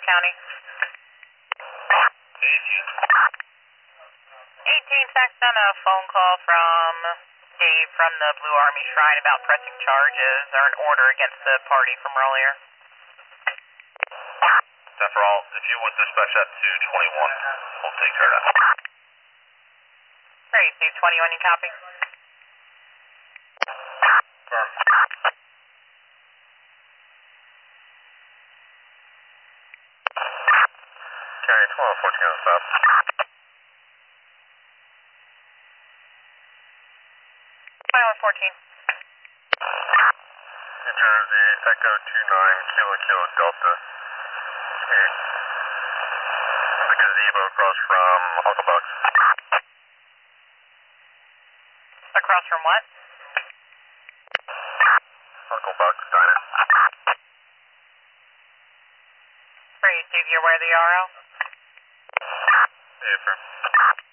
County. 18 text on a phone call from Dave from the Blue Army Shrine about pressing charges or an order against the party from earlier. Time for all. If you would dispatch that to 21, we'll take care of that. Great, 221, you copy? Firm. County 1214 on the stop. 2114. New Jersey, Echo 29, Kilo Kilo Delta. Here. The gazebo across from Uncle Buck's. Across from what? Uncle Buck's Diner. Great, Dave, you're aware of the RO? Yeah, firm.